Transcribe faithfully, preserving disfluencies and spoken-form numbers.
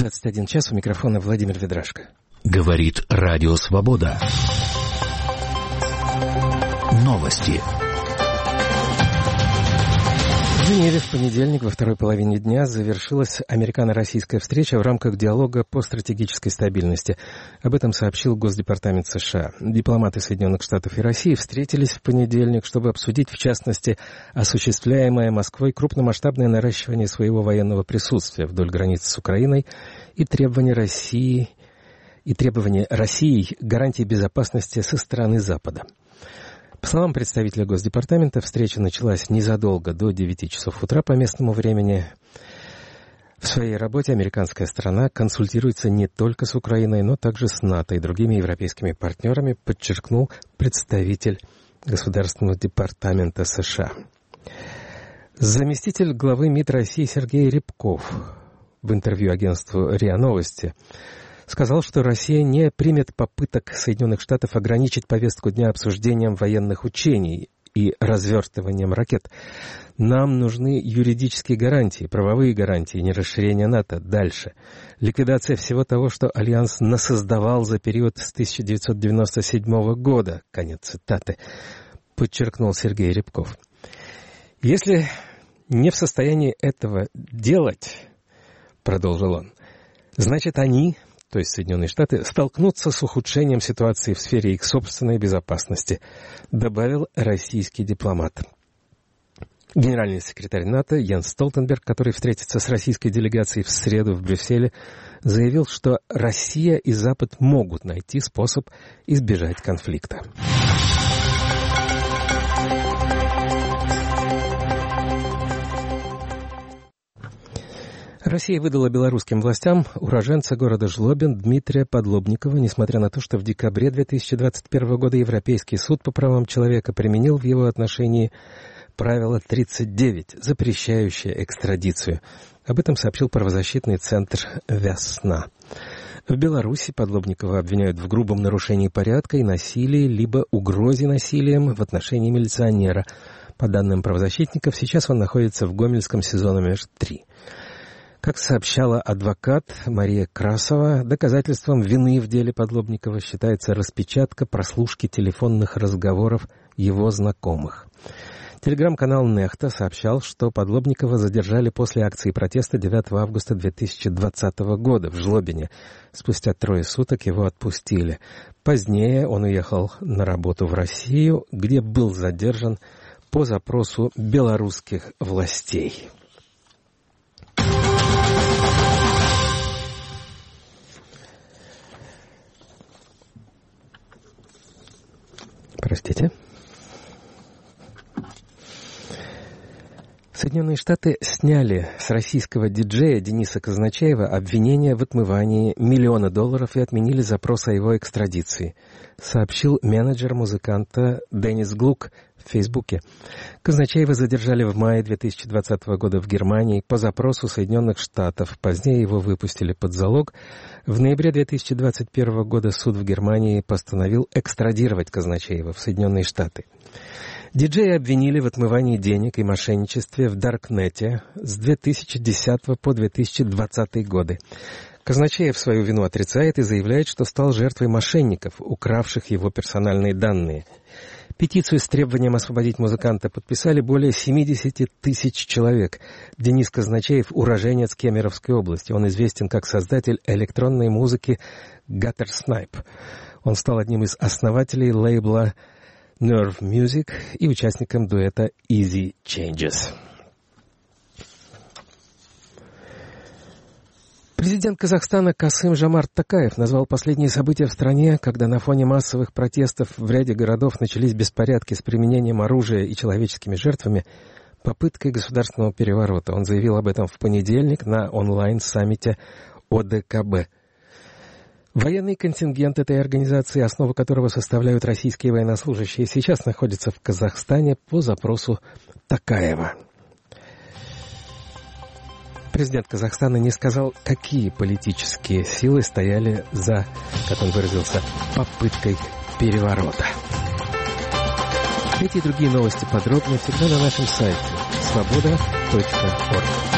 двадцать один час, у микрофона Владимир Ведрашко. Говорит Радио Свобода. Новости. В Женеве в понедельник во второй половине дня завершилась американо-российская встреча в рамках диалога по стратегической стабильности. Об этом сообщил Госдепартамент США. Дипломаты Соединенных Штатов и России встретились в понедельник, чтобы обсудить, в частности, осуществляемое Москвой крупномасштабное наращивание своего военного присутствия вдоль границы с Украиной и требования России, и требования России гарантий безопасности со стороны Запада. По словам представителя Госдепартамента, встреча началась незадолго до девяти часов утра по местному времени. В своей работе американская сторона консультируется не только с Украиной, но также с НАТО и другими европейскими партнерами, подчеркнул представитель Государственного департамента США. Заместитель главы МИД России Сергей Рябков в интервью агентству РИА Новости сказал, что Россия не примет попыток Соединенных Штатов ограничить повестку дня обсуждением военных учений и развертыванием ракет. Нам нужны юридические гарантии, правовые гарантии, не расширение НАТО. Дальше. Ликвидация всего того, что Альянс насоздавал за период с тысяча девятьсот девяносто седьмого года. Конец цитаты. Подчеркнул Сергей Рябков. Если не в состоянии этого делать, продолжил он, значит они... то есть Соединенные Штаты, столкнутся с ухудшением ситуации в сфере их собственной безопасности, добавил российский дипломат. Генеральный секретарь НАТО Йенс Столтенберг, который встретится с российской делегацией в среду в Брюсселе, заявил, что Россия и Запад могут найти способ избежать конфликта. Россия выдала белорусским властям уроженца города Жлобин Дмитрия Подлобникова, несмотря на то, что в декабре две тысячи двадцать первого года Европейский суд по правам человека применил в его отношении правило тридцать девять, запрещающее экстрадицию. Об этом сообщил правозащитный центр «Весна». В Беларуси Подлобникова обвиняют в грубом нарушении порядка и насилии, либо угрозе насилием в отношении милиционера. По данным правозащитников, сейчас он находится в Гомельском СИЗО номер три. Как сообщала адвокат Мария Красова, доказательством вины в деле Подлобникова считается распечатка прослушки телефонных разговоров его знакомых. Телеграм-канал «Нехта» сообщал, что Подлобникова задержали после акции протеста девятого августа две тысячи двадцатого года в Жлобине. Спустя трое суток его отпустили. Позднее он уехал на работу в Россию, где был задержан по запросу белорусских властей. Простите. Соединенные Штаты сняли с российского диджея Дениса Казначеева обвинение в отмывании миллиона долларов и отменили запрос о его экстрадиции, сообщил менеджер музыканта Деннис Глук в Фейсбуке. Казначеева задержали в мае две тысячи двадцатого года в Германии по запросу Соединенных Штатов. Позднее его выпустили под залог. В ноябре две тысячи двадцать первого года суд в Германии постановил экстрадировать Казначеева в Соединенные Штаты. Диджея обвинили в отмывании денег и мошенничестве в Даркнете с две тысячи десятого по две тысячи двадцатый годы. Казначеев свою вину отрицает и заявляет, что стал жертвой мошенников, укравших его персональные данные. Петицию с требованием освободить музыканта подписали более семьдесят тысяч человек. Денис Казначеев – уроженец Кемеровской области. Он известен как создатель электронной музыки Gutter Snipe. Он стал одним из основателей лейбла Nerve Music и участником дуэта Easy Changes. Президент Казахстана Касым-Жомарт Токаев назвал последние события в стране, когда на фоне массовых протестов в ряде городов начались беспорядки с применением оружия и человеческими жертвами, попыткой государственного переворота. Он заявил об этом в понедельник на онлайн-саммите о дэ ка бэ. Военный контингент этой организации, основу которого составляют российские военнослужащие, сейчас находится в Казахстане по запросу Токаева. Президент Казахстана не сказал, какие политические силы стояли за, как он выразился, попыткой переворота. Эти и другие новости подробнее всегда на нашем сайте свобода точка орг.